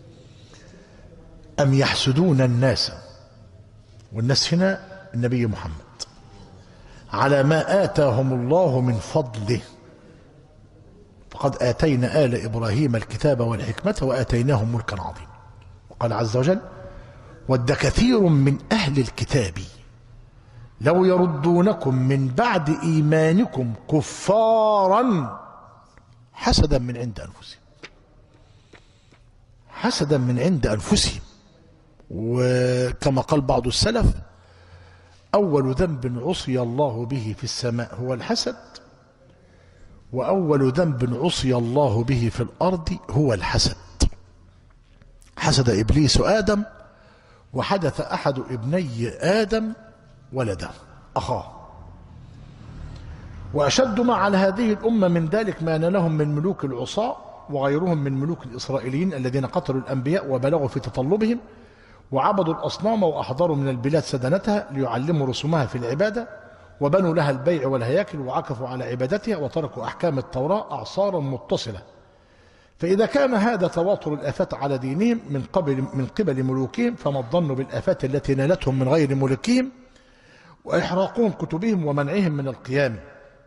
أم يحسدون الناس، والناس هنا النبي محمد، على ما آتاهم الله من فضله، فقد آتينا آل إبراهيم الكتاب والحكمة وآتيناهم ملكا عظيما. وقال عز وجل ود كثير من أهل الكتاب لو يردونكم من بعد إيمانكم كفارا حسدا من عند أنفسهم، حسدا من عند أنفسهم. وكما قال بعض السلف أول ذنب عصي الله به في السماء هو الحسد، وأول ذنب عصي الله به في الأرض هو الحسد. حسد إبليس آدم، وحدث أحد ابني آدم ولده أخاه. وأشد ما على هذه الأمة من ذلك ما نالهم من ملوك العصاة وغيرهم من ملوك الإسرائيليين الذين قتلوا الأنبياء وبلغوا في تطلبهم وعبدوا الأصنام وأحضروا من البلاد سدنتها ليعلموا رسومها في العبادة، وبنوا لها البيع والهياكل وعكفوا على عبادتها وتركوا أحكام التوراة أعصارا متصلة. فإذا كان هذا تواتر الآفات على دينهم من قبل من قبل ملوكهم، فما الظن بالآفات التي نالتهم من غير ملوكهم وإحراقهم كتبهم ومنعهم من القيام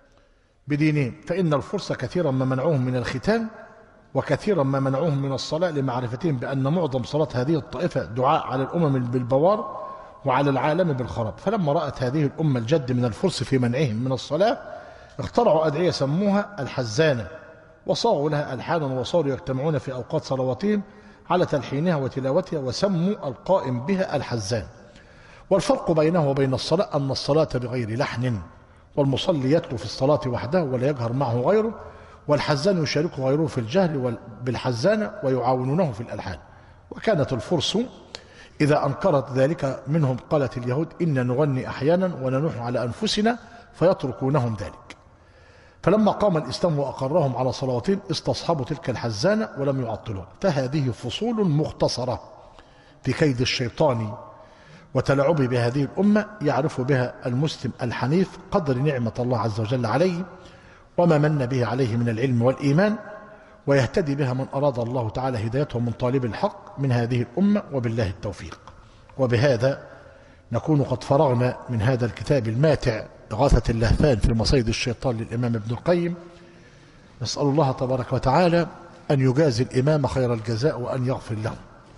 بدينهم. فإن الفرس كثيرا ما منعوهم من الختان وكثيرا ما منعوهم من الصلاة لمعرفتهم بأن معظم صلاة هذه الطائفة دعاء على الأمم بالبوار وعلى العالم بالخراب. فلما رأت هذه الأمة الجد من الفرس في منعهم من الصلاة اخترعوا أدعية سموها الحزانة وصاغوا لها ألحانا وصاروا يجتمعون في أوقات صلواتهم على تلحينها وتلاوتها وسموا القائم بها الحزان. والفرق بينه وبين الصلاة أن الصلاة بغير لحن، والمصلي يتلو في الصلاة وحده ولا يجهر معه غيره، والحزان يشاركه غيره في الجهل بالحزانة ويعاونونه في الألحان. وكانت الفرس إذا أنكرت ذلك منهم قالت اليهود إن نغني أحيانا وننوح على أنفسنا فيتركونهم ذلك. فلما قام الإسلام وأقرهم على صلواتهم استصحبوا تلك الحزانة ولم يعطلوها. فهذه فصول مختصرة في كيد الشيطان وتلاعبه بهذه الأمة يعرف بها المسلم الحنيف قدر نعمة الله عز وجل عليه وما من به عليه من العلم والإيمان، ويهتدي بها من أراد الله تعالى هدايته من طالب الحق من هذه الأمة، وبالله التوفيق. وبهذا نكون قد فرغنا من هذا الكتاب الماتع إغاثة اللهفان في مصيد الشيطان للإمام ابن القيم. نسأل الله تبارك وتعالى أن يجازي الإمام خير الجزاء وأن يغفر له،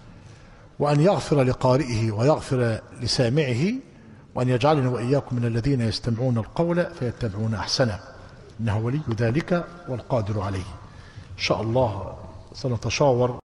وأن يغفر لقارئه ويغفر لسامعه، وأن يجعلنا وإياكم من الذين يستمعون القول فيتبعون أحسنه، إنه ولي ذلك والقادر عليه. إن شاء الله سنتشاور